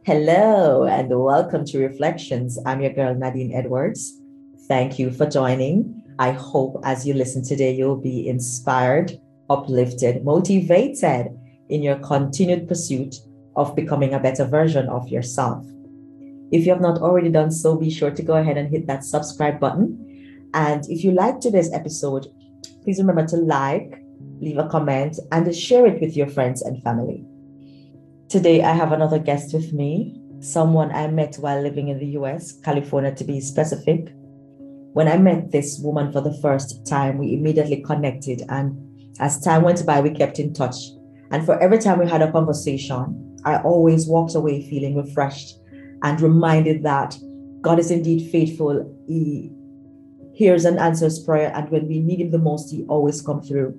Hello and welcome to Reflections. I'm your girl Nadine Edwards. Thank you for joining. I hope as you listen today, you'll be inspired, uplifted, motivated in your continued pursuit of becoming a better version of yourself. If you have not already done so, be sure to go ahead and hit that subscribe button. And if you like today's episode, please remember to like, leave a comment, and share it with your friends and family. Today, I have another guest with me, someone I met while living in the US, California to be specific. When I met this woman for the first time, we immediately connected. And as time went by, we kept in touch. And for every time we had a conversation, I always walked away feeling refreshed and reminded that God is indeed faithful. He hears and answers prayer. And when we need him the most, he always comes through.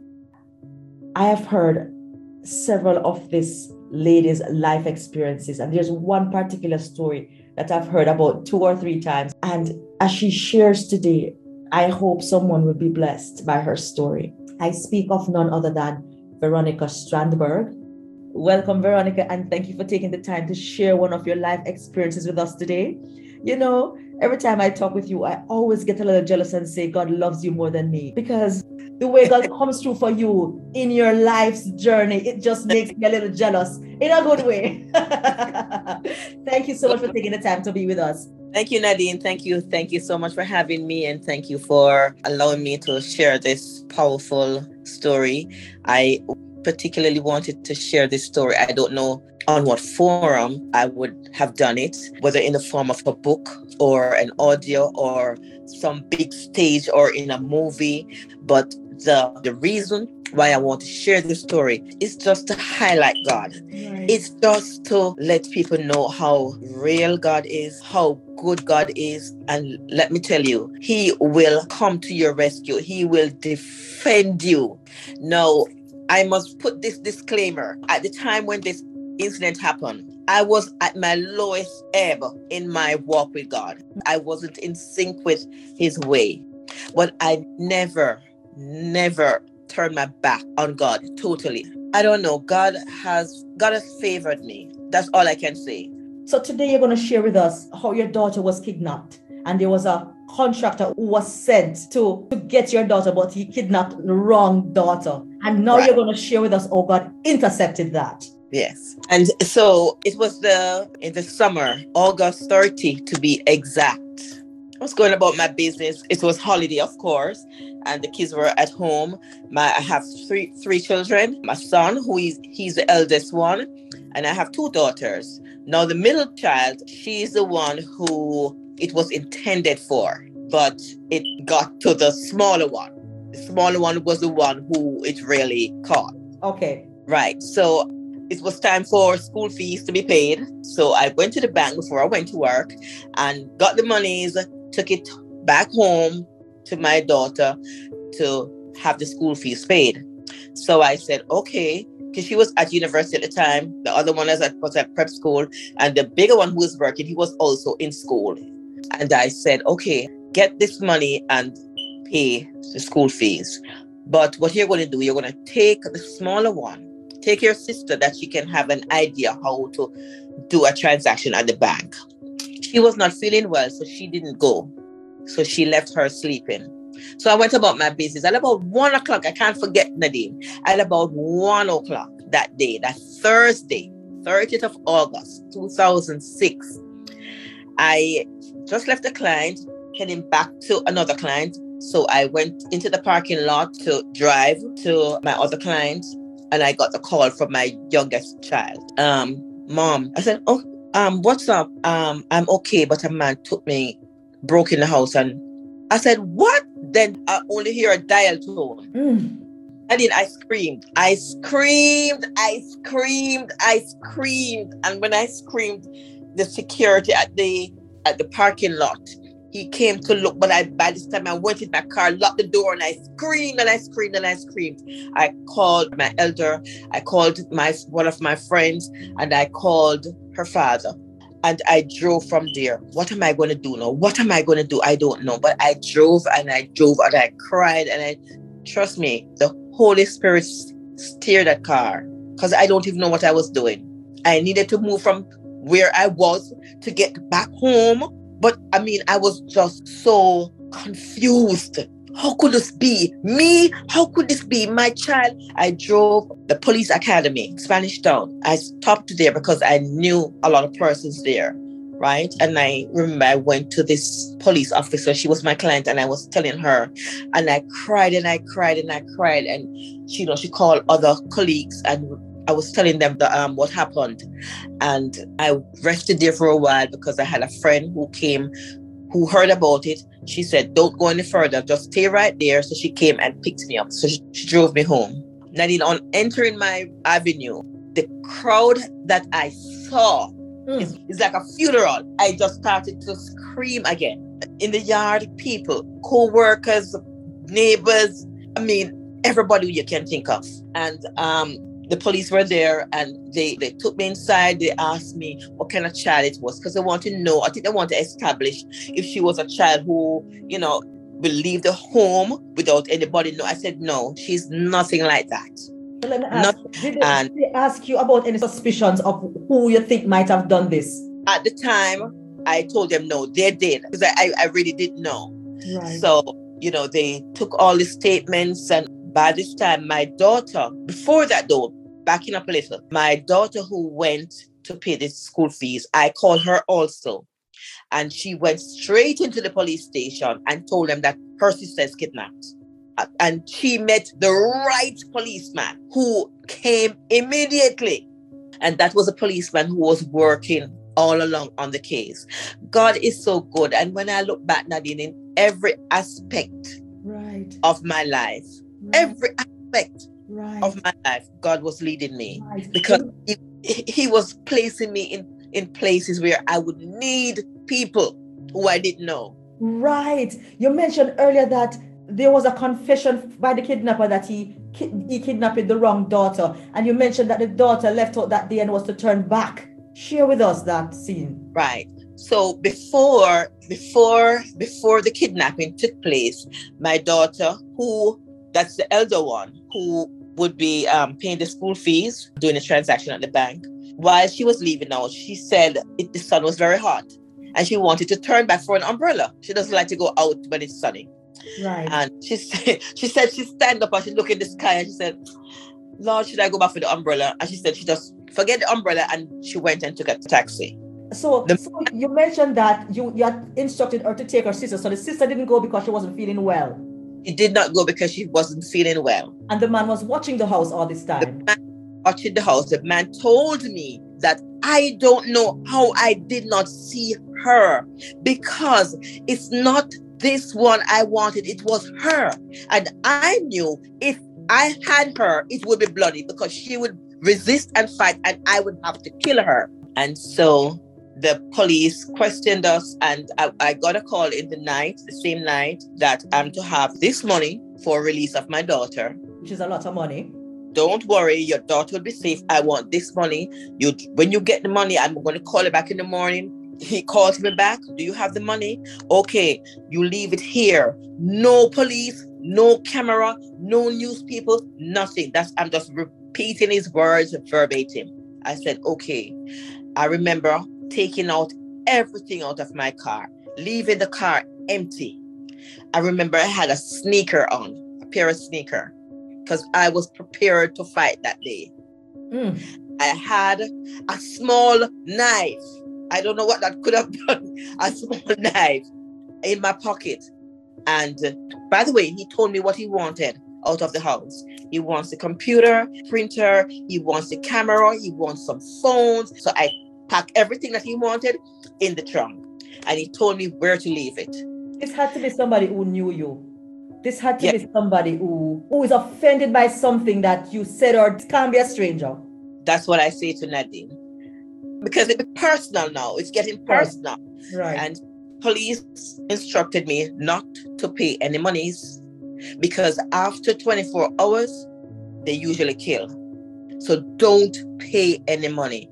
I have heard several of this lady's life experiences, and there's one particular story that I've heard about 2 or 3 times, and as she shares today, I hope someone will be blessed by her story. I speak of none other than Veronica Strandberg. Welcome, Veronica, and thank you for taking the time to share one of your life experiences with us today. You know, every time I talk with you, I always get a little jealous and say God loves you more than me, because the way God comes through for you in your life's journey, it just makes me a little jealous in a good way. Thank you so much for taking the time to be with us. Thank you, Nadine. Thank you. Thank you so much for having me. And thank you for allowing me to share this powerful story. I particularly wanted to share this story. I don't know on what forum I would have done it, whether in the form of a book or an audio or some big stage or in a movie. But the reason why I want to share this story is just to highlight God. Right. It's just to let people know how real God is, how good God is. And let me tell you, he will come to your rescue. He will defend you. Now, I must put this disclaimer. At the time when this incident happened, I was at my lowest ebb in my walk with God. I wasn't in sync with his way. But I never turned my back on God totally. I don't know. God has favored me. That's all I can say. So today you're going to share with us how your daughter was kidnapped, and there was a contractor who was sent to get your daughter, but he kidnapped the wrong daughter. And now You're going to share with us how God intercepted that. Yes. And so it was in the summer, August 30 to be exact. I was going about my business. It was holiday, of course, and the kids were at home. I have three children. My son, he's the eldest one, and I have 2 daughters. Now, the middle child, she's the one who it was intended for, but it got to the smaller one. The smaller one was the one who it really caught. Okay. Right. So it was time for school fees to be paid. So I went to the bank before I went to work and got the monies, took it back home to my daughter to have the school fees paid. So I said, okay, because she was at university at the time. The other one was at prep school. And the bigger one who was working, he was also in school. And I said, okay, get this money and pay the school fees. But what you're going to do, you're going to take the smaller one, take your sister that she can have an idea how to do a transaction at the bank. She was not feeling well, so she didn't go. So she left her sleeping. So I went about my business. At about 1 o'clock, I can't forget, Nadine, at about 1 o'clock that day, that Thursday, 30th of August, 2006, I just left a client, heading back to another client. So I went into the parking lot to drive to my other client, and I got the call from my youngest child. Mom, I said, what's up? I'm okay, but a man broke in the house. And I said, what? Then I only hear a dial tone. And then I screamed. And when I screamed, the security at the parking lot, he came to look, but by this time I went in my car, locked the door, and I screamed. I called my elder, I called one of my friends, and I called her father. And I drove from there. What am I going to do now? I don't know. But I drove and I cried, and trust me, the Holy Spirit steered that car, because I don't even know what I was doing. I needed to move from where I was to get back home. But I mean, I was just so confused. How could this be me? How could this be my child? I drove the police academy, Spanish Town. I stopped there because I knew a lot of persons there, right? And I remember I went to this police officer. She was my client, and I was telling her, and I cried and I cried and I cried. And she called other colleagues, and I was telling them what happened. And I rested there for a while because I had a friend who came, who heard about it. She said, don't go any further, just stay right there. So she came and picked me up. So she drove me home. Nadine, on entering my avenue, the crowd that I saw is like a funeral. I just started to scream again. In the yard, people, co-workers, neighbors, I mean, everybody you can think of. And the police were there, and they took me inside. They asked me what kind of child it was, because they want to know. I think they want to establish if she was a child who, will leave the home without anybody know. I said, no, she's nothing like that. So let me ask, did they ask you about any suspicions of who you think might have done this? At the time, I told them no, they did, because I really didn't know. Right. So, they took all the statements, and by this time, my daughter, before that though, backing up a little, my daughter who went to pay the school fees, I called her also. And she went straight into the police station and told them that her sister is kidnapped. And she met the right policeman who came immediately. And that was a policeman who was working all along on the case. God is so good. And when I look back, Nadine, in every aspect of my life, every aspect of my life, God was leading me, because he was placing me in places where I would need people who I didn't know. Right. You mentioned earlier that there was a confession by the kidnapper that he kidnapped the wrong daughter, and you mentioned that the daughter left out that day and was to turn back. Share with us that scene. Right. So before the kidnapping took place, my daughter, that's the elder one, who would be paying the school fees, doing the transaction at the bank, while she was leaving out, she said the sun was very hot and she wanted to turn back for an umbrella. She doesn't like to go out when it's sunny. Right. And she said she stand up and she looked in the sky and she said, Lord, should I go back for the umbrella? And she said she just forget the umbrella, and she went and took a taxi. So you mentioned that you had instructed her to take her sister. So the sister didn't go because she wasn't feeling well. She did not go because she wasn't feeling well. And the man was watching the house all this time. The man watching the house. The man told me that I don't know how I did not see her, because it's not this one I wanted. It was her. And I knew if I had her, it would be bloody, because she would resist and fight and I would have to kill her. And so the police questioned us, and I got a call in the same night, that I'm to have this money for release of my daughter. Which is a lot of money. Don't worry, your daughter will be safe. I want this money. When you get the money, I'm going to call you back in the morning. He calls me back. Do you have the money? Okay, you leave it here. No police, no camera, no news people, nothing. I'm just repeating his words verbatim. I said, okay. I remember taking out everything out of my car, leaving the car empty. I remember I had a sneaker on, a pair of sneakers, because I was prepared to fight that day. I had a small knife. I don't know what that could have done. A small knife in my pocket. And by the way, he told me what he wanted out of the house. He wants the computer, printer, he wants the camera, he wants some phones. So I packed everything that he wanted in the trunk. And he told me where to leave it. This had to be somebody who knew you. This had to be somebody who is offended by something that you said, or it can't be a stranger. That's what I say to Nadine. Because it's personal now. It's getting personal. Right. And police instructed me not to pay any monies, because after 24 hours, they usually kill. So don't pay any money.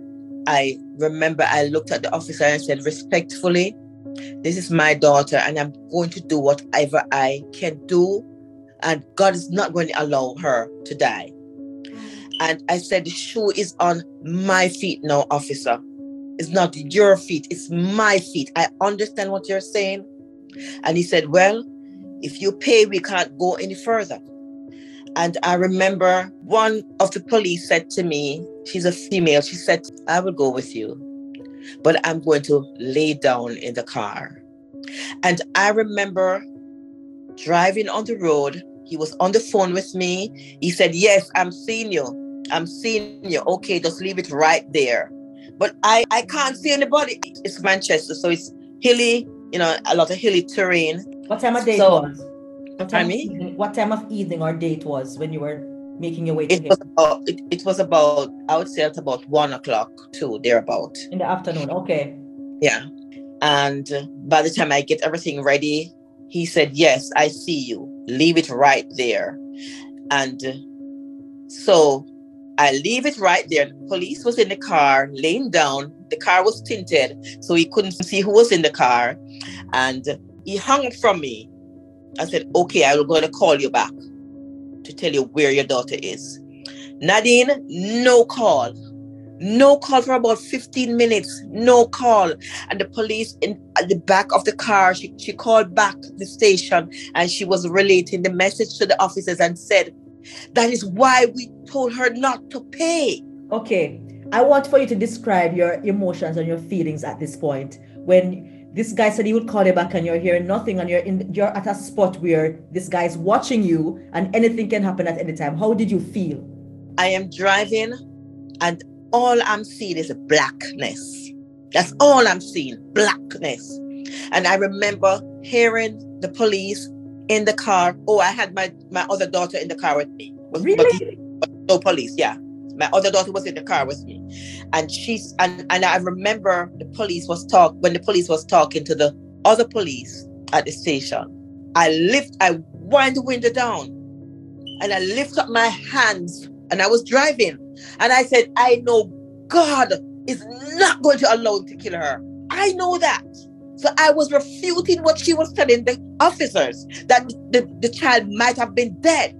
I remember I looked at the officer and said, respectfully, this is my daughter and I'm going to do whatever I can do. And God is not going to allow her to die. And I said, the shoe is on my feet now, officer. It's not your feet. It's my feet. I understand what you're saying. And he said, well, if you pay, we can't go any further. And I remember one of the police said to me, she's a female, she said, I will go with you, but I'm going to lay down in the car. And I remember driving on the road. He was on the phone with me. He said, yes, I'm seeing you. I'm seeing you. Okay, just leave it right there. But I can't see anybody. It's Manchester, so it's hilly, a lot of hilly terrain. What time of day it was? What time of evening or day it was when you were making your way to him? It was about, I would say it's about 1 o'clock to thereabout. In the afternoon, okay. Yeah. And by the time I get everything ready, he said, yes, I see you. Leave it right there. And so I leave it right there. The police was in the car, laying down. The car was tinted, so he couldn't see who was in the car. And he hung up from me. I said, okay, I will go to call you back to tell you where your daughter is. Nadine, no call. No call for about 15 minutes. No call. And the police at the back of the car, she called back the station and she was relating the message to the officers and said, that is why we told her not to pay. Okay. I want for you to describe your emotions and your feelings at this point. When this guy said he would call you back and you're hearing nothing and you're at a spot where this guy is watching you and anything can happen at any time. How did you feel? I am driving and all I'm seeing is blackness. That's all I'm seeing, blackness. And I remember hearing the police in the car. Oh, I had my other daughter in the car with me. Really? But no police, yeah. My other daughter was in the car with me. And and I remember when the police was talking to the other police at the station. I wind the window down and I lift up my hands and I was driving. And I said, I know God is not going to allow him to kill her. I know that. So I was refuting what she was telling the officers, that the child might have been dead.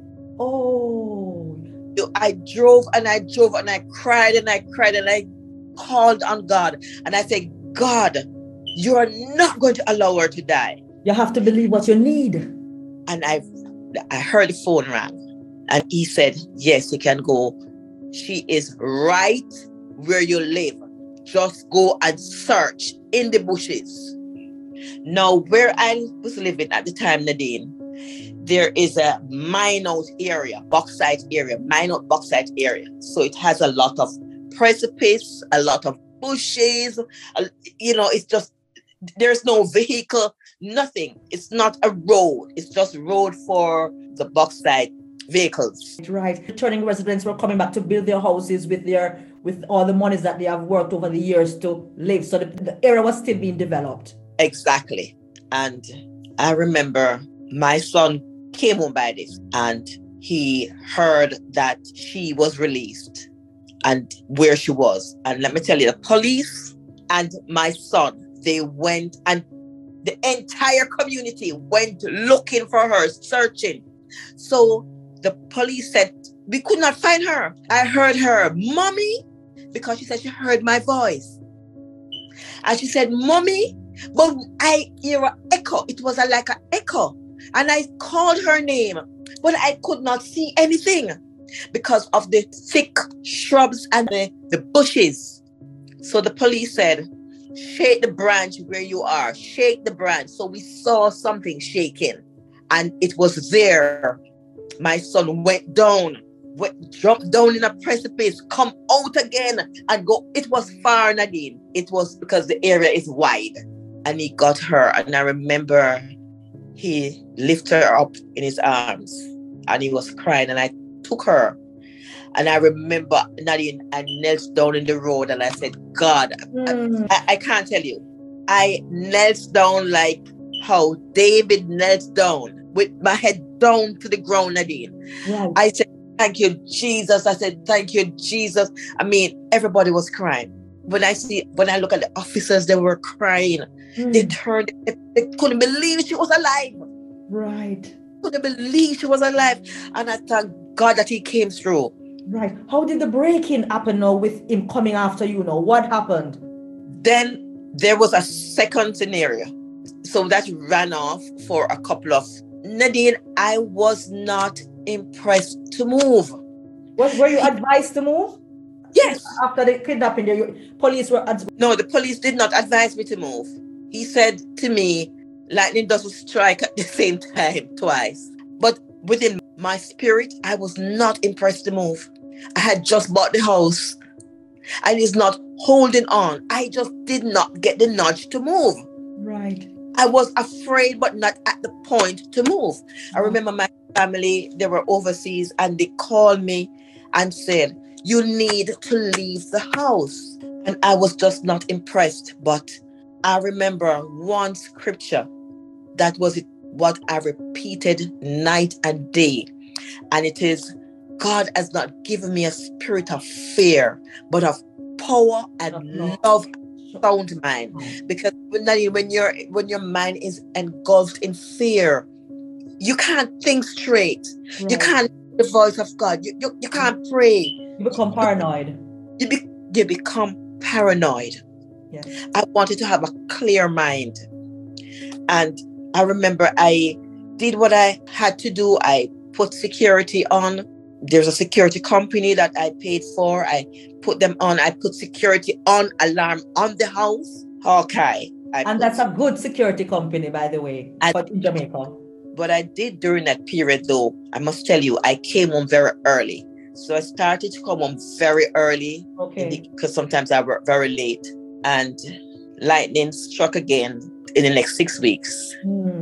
Oh. I drove and I cried and I called on God. And I said, God, you are not going to allow her to die. You have to believe what you need. And I heard the phone ring. And he said, yes, you can go. She is right where you live. Just go and search in the bushes. Now, where I was living at the time, Nadine, there is a mine-out area, bauxite area. So it has a lot of precipice, a lot of bushes. It's just, there's no vehicle, nothing. It's not a road. It's just road for the bauxite vehicles. Right. Returning residents were coming back to build their houses with all the monies that they have worked over the years to live. So the area was still being developed. Exactly. And I remember my son came home by this and he heard that she was released and where she was. And let me tell you, the police and my son, they went, and the entire community went looking for her, searching. So the police said, we could not find her. I heard her, Mommy, because she said she heard my voice. And she said, Mommy, but I hear an echo. It was like an echo. And I called her name, but I could not see anything because of the thick shrubs and the bushes. So the police said, shake the branch where you are. Shake the branch. So we saw something shaking and it was there. My son jumped down in a precipice, come out again and go. It was far, Nadine. It was because the area is wide. And he got her. And I remember he lifted her up in his arms and he was crying. And I took her. And I remember, Nadine, I knelt down in the road and I said, God, I can't tell you. I knelt down like how David knelt down with my head down to the ground, Nadine. Wow. I said, thank you, Jesus. I said, thank you, Jesus. I mean, everybody was crying. When I look at the officers, they were crying. They turned, they couldn't believe she was alive. Right. Couldn't believe she was alive. And I thank God that he came through. Right. How did the break-in happen now with him coming after you now? What happened? Then there was a second scenario. So that ran off for a couple of... Nadine, I was not impressed to move. Were you advised to move? Yes. After the kidnapping, the police were... No, the police did not advise me to move. He said to me, lightning doesn't strike at the same time twice. But within my spirit, I was not impressed to move. I had just bought the house. I was not holding on. I just did not get the nudge to move. Right. I was afraid, but not at the point to move. I remember my family, they were overseas, and they called me and said, you need to leave the house. And I was just not impressed. But I remember one scripture that was what I repeated night and day. And it is, God has not given me a spirit of fear, but of power and love, sound mind. Because when your mind is engulfed in fear, you can't think straight. Right. You can't hear the voice of God. You can't pray. You become paranoid. You become paranoid. Yes. I wanted to have a clear mind. And I remember I did what I had to do. I put security on. There's a security company that I paid for. I put them on. I put security on, alarm on the house. Okay. That's a good security company, by the way, in Jamaica. What I did during that period, though, I must tell you, I came home very early. So I started to come home very early. Okay. Because sometimes I work very late. And lightning struck again in the next 6 weeks.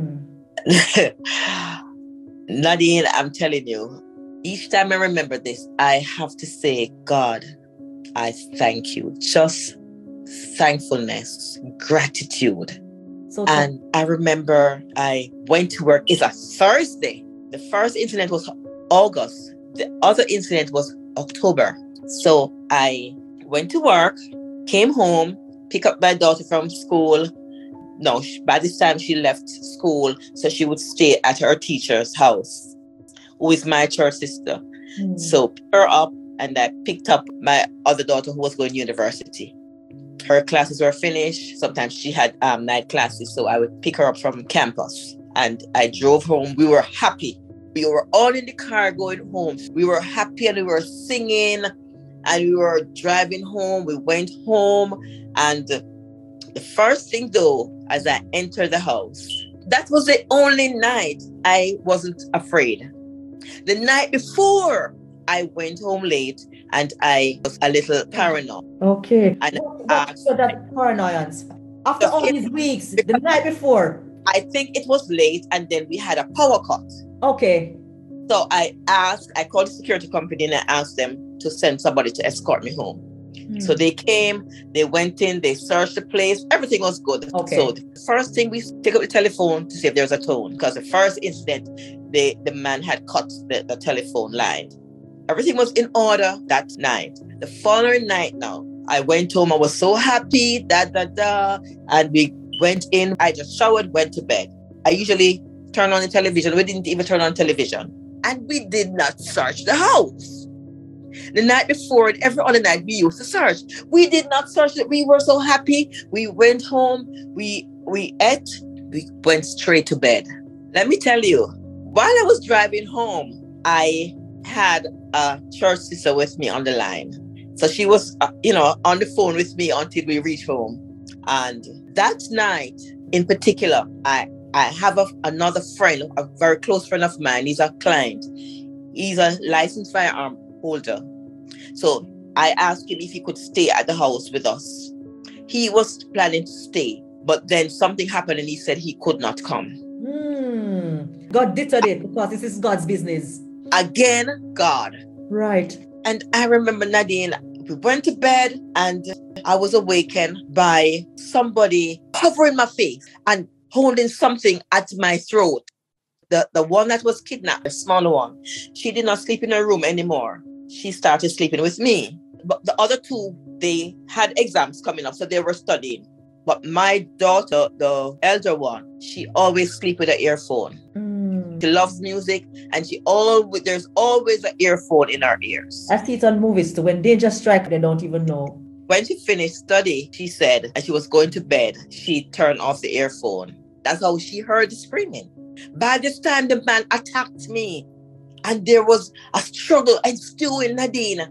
Nadine, I'm telling you, each time I remember this, I have to say, God, I thank you. Just thankfulness, gratitude. And I remember I went to work. It's a Thursday. The first incident was August. The other incident was October. So I went to work, came home, picked up my daughter from school. No, by this time she left school, so she would stay at her teacher's house, who is my church sister. So picked her up, and I picked up my other daughter who was going to university. Her classes were finished. Sometimes she had night classes, so I would pick her up from campus. And I drove home. We were happy. We were all in the car going home. We were happy and we were singing and we were driving home. We went home, and the first thing though, as I entered the house, that was the only night I wasn't afraid. The night before, I went home late and I was a little paranoid. Okay. And so that paranoia, after all these weeks, the night before? I think it was late, and then we had a power cut. Okay. So I called the security company and I asked them to send somebody to escort me home. So they came, they went in, they searched the place, everything was good. Okay. So the first thing, we pick up the telephone to see if there's a tone, because the first incident, the man had cut the telephone line. Everything was in order that night. The following night now, I went home, I was so happy, and we went in, I just showered, went to bed. I usually turn on the television. We didn't even turn on television. And we did not search the house. The night before and every other night we used to search. We did not search it. We were so happy. We went home, we ate, we went straight to bed. Let me tell you, while I was driving home, I had a church sister with me on the line. So she was, on the phone with me until we reached home. And that night in particular, I have another friend, a very close friend of mine. He's a client. He's a licensed firearm holder. So I asked him if he could stay at the house with us. He was planning to stay, but then something happened and he said he could not come. God deterred it because this is God's business. Again, God. Right. And I remember, Nadine, we went to bed and I was awakened by somebody covering my face and holding something at my throat. The one that was kidnapped, the smaller one, she did not sleep in her room anymore. She started sleeping with me. But the other two, they had exams coming up, so they were studying. But my daughter, the elder one, she always sleeps with an earphone. She loves music, and there's always an earphone in her ears. I see it on movies too. When danger strikes, they don't even know. When she finished study, she said, and she was going to bed, she turned off the earphone. That's how she heard the screaming. By this time, the man attacked me, and there was a struggle and still in Nadine.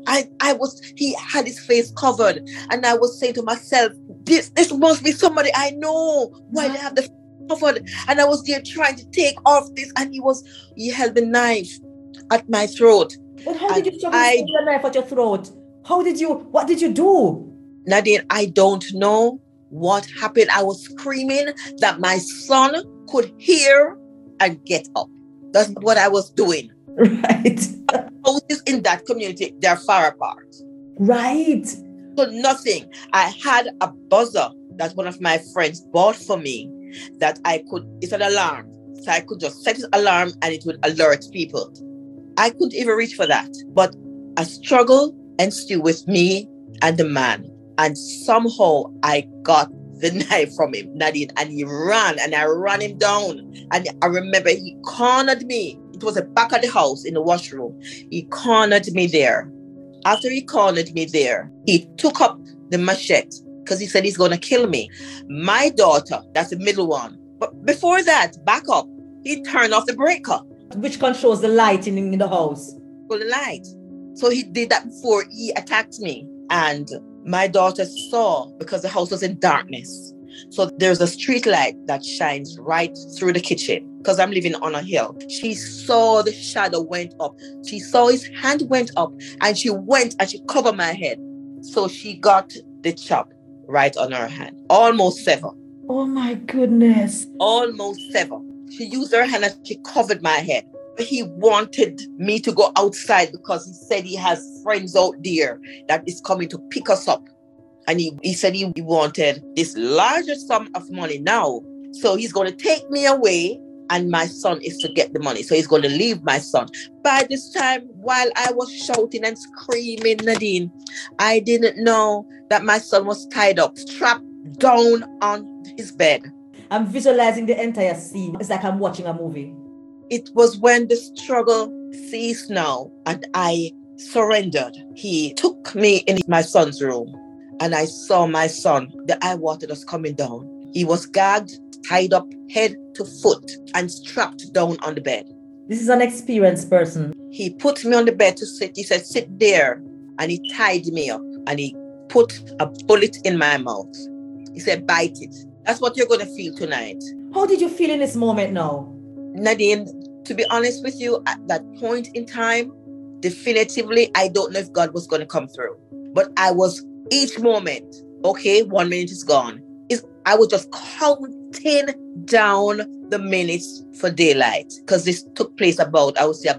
He had his face covered, and I was saying to myself, this must be somebody I know. Why they have the face covered? And I was there trying to take off this, and he held the knife at my throat. But how did you shove the knife at your throat? What did you do? Nadine, I don't know what happened. I was screaming that my son could hear and get up. That's what I was doing. Right. Houses in that community, they're far apart. Right. So nothing. I had a buzzer that one of my friends bought for me that it's an alarm. So I could just set an alarm and it would alert people. I couldn't even reach for that. But a struggle ensued with me and the man. And somehow I got the knife from him, Nadine, and he ran, and I ran him down. And I remember he cornered me. It was the back of the house in the washroom. He cornered me there. After he cornered me there, he took up the machete because he said he's going to kill me. My daughter, that's the middle one. But before that, back up, he turned off the breaker. Which controls the light in the house? For the light. So he did that before he attacked me. And my daughter saw, because the house was in darkness. So there's a street light that shines right through the kitchen because I'm living on a hill. She saw the shadow went up. She saw his hand went up and she went and she covered my head. So she got the chop right on her hand. Almost sever. Oh my goodness. Almost sever. She used her hand and she covered my head. He wanted me to go outside because he said he has friends out there that is coming to pick us up. And he said he wanted this larger sum of money now. So he's going to take me away and my son is to get the money. So he's going to leave my son. By this time, while I was shouting and screaming, Nadine, I didn't know that my son was tied up, strapped down on his bed. I'm visualizing the entire scene. It's like I'm watching a movie. It was when the struggle ceased now and I surrendered. He took me in my son's room and I saw my son. The eye water was coming down. He was gagged, tied up head to foot and strapped down on the bed. This is an experienced person. He put me on the bed to sit. He said, sit there. And he tied me up and he put a bullet in my mouth. He said, bite it. That's what you're going to feel tonight. How did you feel in this moment now? Nadine, to be honest with you, at that point in time, definitively, I don't know if God was going to come through. But I was each moment, okay, 1 minute is gone. I was just counting down the minutes for daylight because this took place about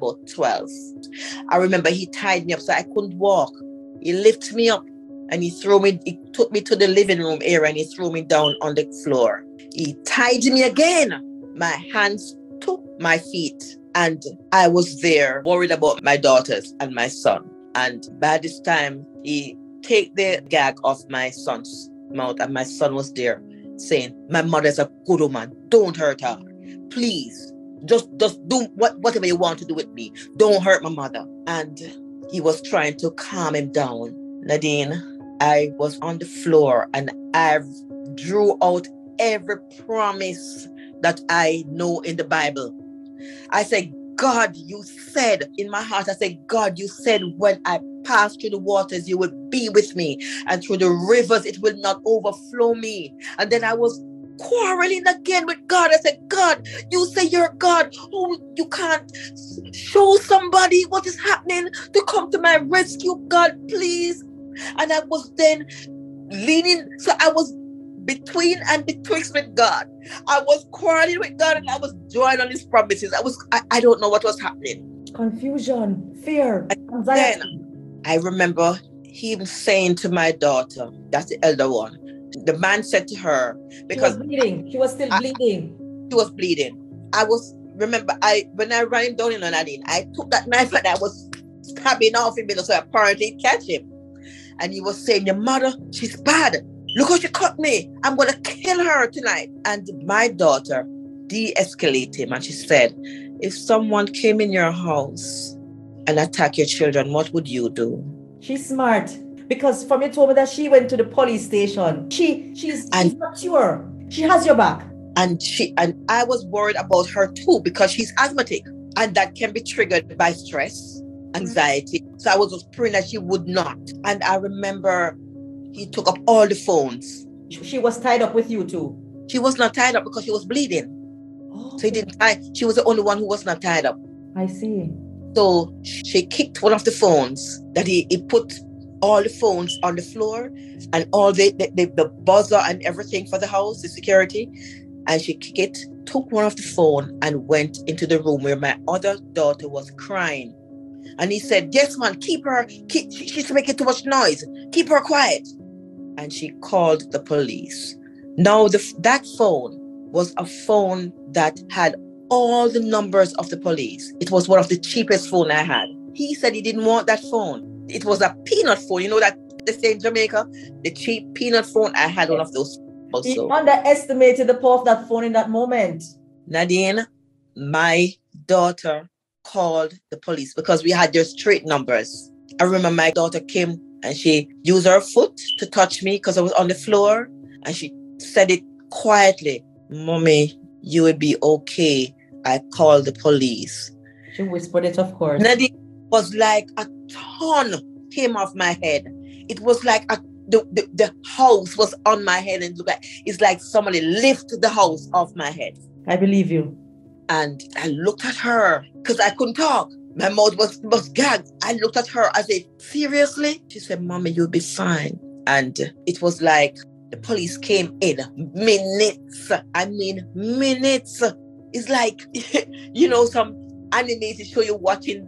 12. I remember he tied me up so I couldn't walk. He lifted me up and he took me to the living room area and he threw me down on the floor. He tied me again. My hands to my feet and I was there worried about my daughters and my son. And by this time, he take the gag off my son's mouth and my son was there saying, my mother's a good woman. Don't hurt her. Please, just do whatever you want to do with me. Don't hurt my mother. And he was trying to calm him down. Nadine, I was on the floor and I drew out every promise that I know in the Bible. I said, God, you said in my heart, I said, God, you said when I pass through the waters, you will be with me. And through the rivers, it will not overflow me. And then I was quarreling again with God. I said, God, you say you're God. Oh, you can't show somebody what is happening to come to my rescue, God, please. And I was then leaning. So I was between and betwixt with God. I was quarreling with God and I was drawing on his promises. I don't know what was happening. Confusion, fear, anxiety. Then I remember him saying to my daughter, that's the elder one, the man said to her, because she was bleeding. She was still bleeding. She was bleeding. When I ran him down in Nadine, I took that knife and I was stabbing off him so apparently catch him. And he was saying, your mother, she's bad. Look how she cut me. I'm going to kill her tonight. And my daughter de-escalated him. And she said, if someone came in your house and attacked your children, what would you do? She's smart. Because from you told me that she went to the police station. She's not sure. She has your back. And I was worried about her too because she's asthmatic, and that can be triggered by stress, anxiety. So I was just praying that she would not. And I remember he took up all the phones. She was tied up with you too? She was not tied up because she was bleeding. Oh. So he didn't tie. She was the only one who was not tied up. I see. So she kicked one of the phones that he put all the phones on the floor and all the buzzer and everything for the house, the security. And she kicked it, took one of the phone and went into the room where my other daughter was crying. And he said, yes, man, keep her. She's making too much noise. Keep her quiet. And she called the police. Now, that phone was a phone that had all the numbers of the police. It was one of the cheapest phone I had. He said he didn't want that phone. It was a peanut phone. You know that they say in Jamaica, the cheap peanut phone. I had one of those also. He underestimated the power of that phone in that moment. Nadine, my daughter called the police because we had their street numbers. I remember my daughter came and she used her foot to touch me because I was on the floor. And she said it quietly, Mommy, you will be okay. I called the police. She whispered it, of course. Nadine, was like a ton came off my head. It was like the house was on my head, and it's like somebody lifted the house off my head. I believe you. And I looked at her because I couldn't talk. My mouth was gagged. I looked at her. I said, seriously? She said, Mommy, you'll be fine. And it was like the police came in minutes. I mean, minutes. It's like, some animated show you're watching,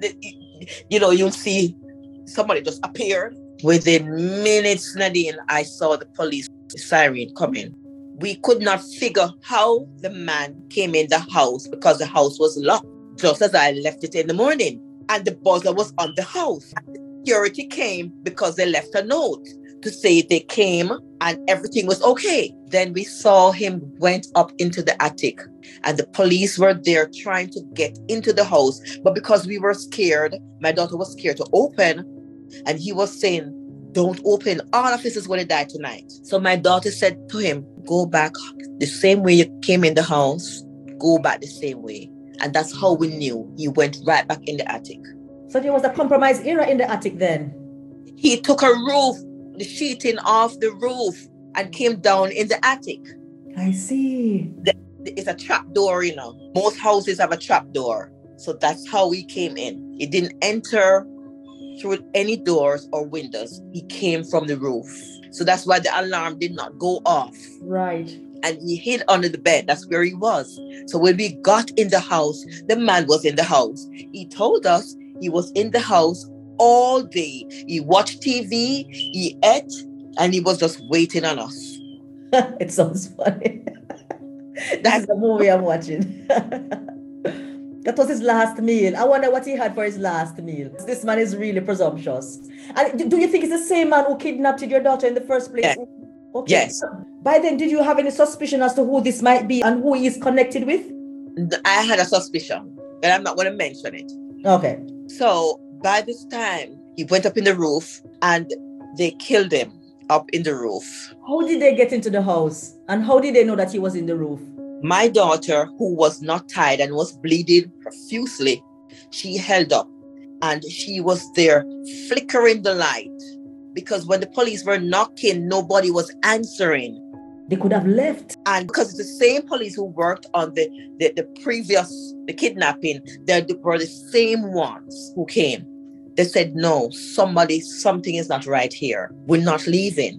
you'll see somebody just appeared. Within minutes, Nadine, I saw the police siren coming. We could not figure how the man came in the house because the house was locked, just as I left it in the morning. And the buzzer was on the house. Security came because they left a note to say they came and everything was okay. Then we saw him went up into the attic and the police were there trying to get into the house. But because we were scared, my daughter was scared to open, and he was saying, don't open. All of this is going to die tonight. So my daughter said to him, go back the same way you came in the house. Go back the same way. And that's how we knew he went right back in the attic. So there was a compromised area in the attic then? He took the sheeting off the roof and came down in the attic. I see. It's a trap door, Most houses have a trap door. So that's how he came in. He didn't enter through any doors or windows. He came from the roof. So that's why the alarm did not go off. Right. And he hid under the bed. That's where he was. So when we got in the house, the man was in the house. He told us he was in the house all day. He watched TV, he ate, and he was just waiting on us. It sounds funny. That's the movie I'm watching. That was his last meal. I wonder what he had for his last meal. This man is really presumptuous. And do you think it's the same man who kidnapped your daughter in the first place? Yes. Okay. Yes. By then, did you have any suspicion as to who this might be and who he is connected with? I had a suspicion, but I'm not going to mention it. Okay. So by this time, he went up in the roof and they killed him up in the roof. How did they get into the house? And how did they know that he was in the roof? My daughter, who was not tied and was bleeding profusely, she held up and she was there flickering the light because when the police were knocking, nobody was answering. They could have left. And because it's the same police who worked on the kidnapping, they were the same ones who came. They said, no, something is not right here. We're not leaving.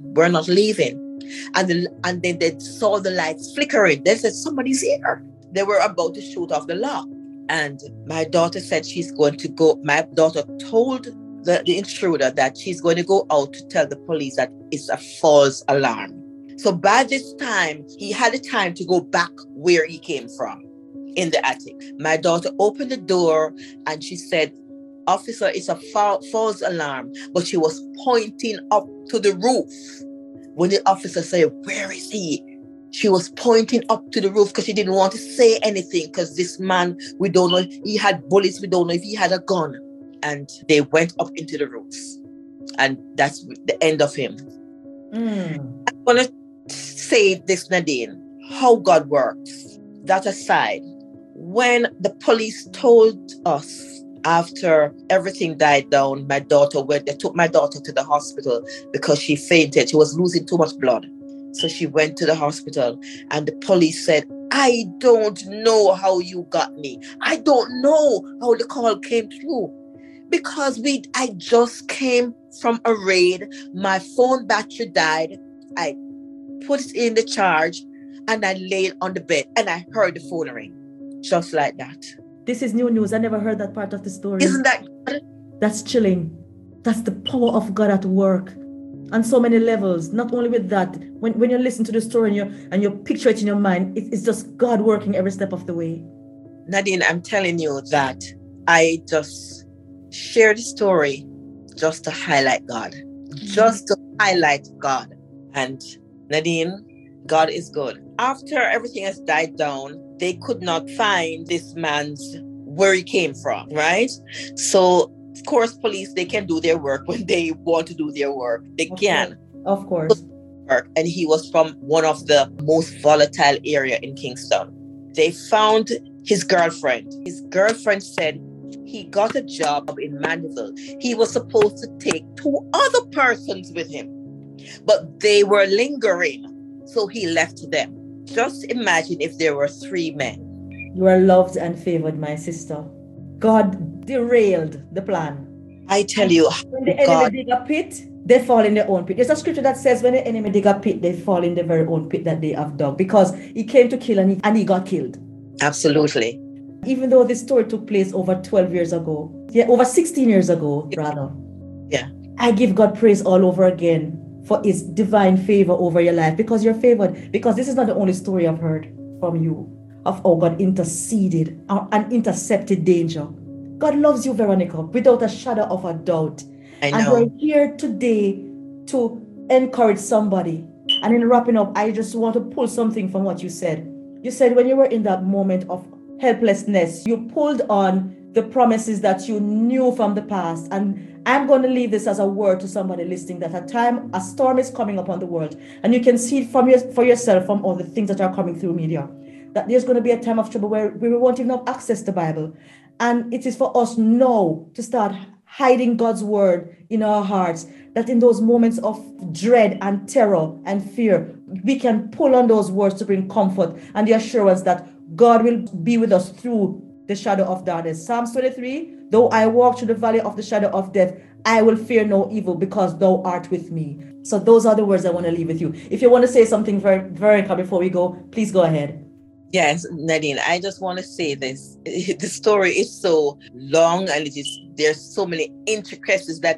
And then they saw the lights flickering. They said, somebody's here. They were about to shoot off the lock. And my daughter said she's going to go. My daughter told the intruder that she's going to go out to tell the police that it's a false alarm. So by this time, he had the time to go back where he came from, in the attic. My daughter opened the door and she said, officer, it's a false alarm. But she was pointing up to the roof. When the officer said, where is he? She was pointing up to the roof because she didn't want to say anything because this man, we don't know if he had bullets. We don't know if he had a gun. And they went up into the roofs. And that's the end of him. Mm. I'm going to say this, Nadine, how God works. That aside, when the police told us after everything died down, they took my daughter to the hospital because she fainted. She was losing too much blood. So she went to the hospital and the police said, I don't know how you got me. I don't know how the call came through. Because I just came from a raid. My phone battery died. I put it in the charge and I laid on the bed and I heard the phone ring. Just like that. This is new news. I never heard that part of the story. Isn't that good? That's chilling. That's the power of God at work on so many levels. Not only with that, when you listen to the story and you picture it in your mind, it's just God working every step of the way. Nadine, I'm telling you that I just share the story just to highlight God. Just to highlight God. And Nadine, God is good. After everything has died down, they could not find this man's where he came from, right? So, of course, police, they can do their work when they want to do their work. They can. Of course. And he was from one of the most volatile area in Kingston. They found his girlfriend. His girlfriend said he got a job in Mandeville. He was supposed to take 2 other persons with him, but they were lingering. So he left them. Just imagine if there were 3 men. You are loved and favored, my sister. God derailed the plan. I tell you, when the enemy dig a pit, they fall in their own pit. There's a scripture that says when the enemy dig a pit, they fall in their very own pit that they have dug, because he came to kill and he got killed. Absolutely. Even though this story took place over 12 years ago, over 16 years ago, rather. Yeah. I give God praise all over again for his divine favor over your life, because you're favored. Because this is not the only story I've heard from you of how God interceded and intercepted danger. God loves you, Veronica, without a shadow of a doubt. I know. And we're here today to encourage somebody. And in wrapping up, I just want to pull something from what you said. You said when you were in that moment of helplessness, you pulled on the promises that you knew from the past. And I'm going to leave this as a word to somebody listening, that a storm is coming upon the world. And you can see it for yourself from all the things that are coming through media, that there's going to be a time of trouble where we won't even have access to the Bible. And it is for us now to start hiding God's word in our hearts, that in those moments of dread and terror and fear, we can pull on those words to bring comfort and the assurance that God will be with us through the shadow of darkness. Psalms 23, though I walk through the valley of the shadow of death, I will fear no evil because thou art with me. So those are the words I want to leave with you. If you want to say something, Veronica, before we go, please go ahead. Yes, Nadine, I just want to say this. The story is so long and there's so many intricacies that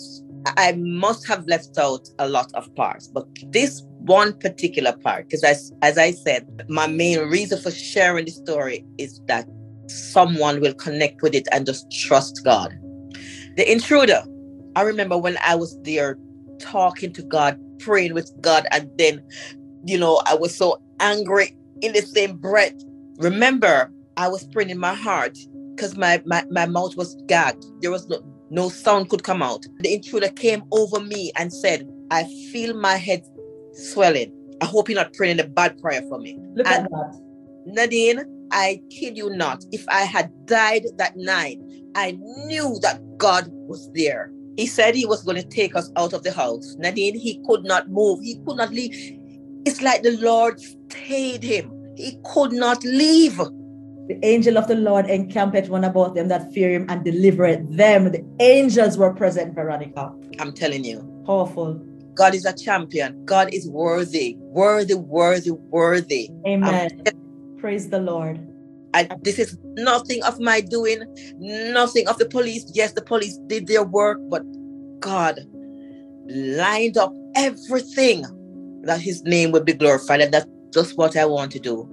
I must have left out a lot of parts. But this one particular part, because as I said, my main reason for sharing the story is that someone will connect with it and just trust God. The intruder, I remember when I was there talking to God, praying with God, and then, I was so angry in the same breath. Remember, I was praying in my heart because my mouth was gagged. There was no sound could come out. The intruder came over me and said, I feel my head swelling. I hope you're not praying a bad prayer for me. Look at that. Nadine, I kid you not. If I had died that night, I knew that God was there. He said he was going to take us out of the house. Nadine, he could not move. He could not leave. It's like the Lord stayed him. He could not leave. The angel of the Lord encampeth round about them that fear him and delivereth them. The angels were present, Veronica. I'm telling you. Powerful. God is a champion. God is worthy. Worthy, worthy, worthy. Amen. Praise the Lord. This is nothing of my doing, nothing of the police. Yes, the police did their work, but God lined up everything that his name would be glorified. And that's just what I want to do.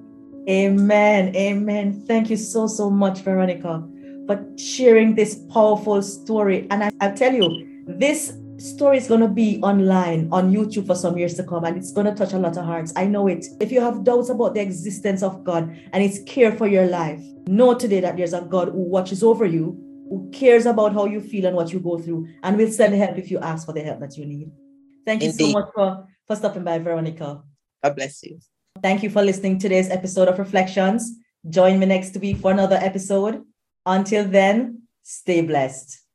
Amen. Amen. Thank you so, so much, Veronica, for sharing this powerful story. And I tell you, this story is going to be online on YouTube for some years to come, and it's going to touch a lot of hearts. I know it. If you have doubts about the existence of God and his care for your life, know today that there's a God who watches over you, who cares about how you feel and what you go through, and will send help if you ask for the help that you need. Thank you so much for stopping by, Veronica. God bless you. Thank you for listening to today's episode of Reflections. Join me next week for another episode. Until then, stay blessed.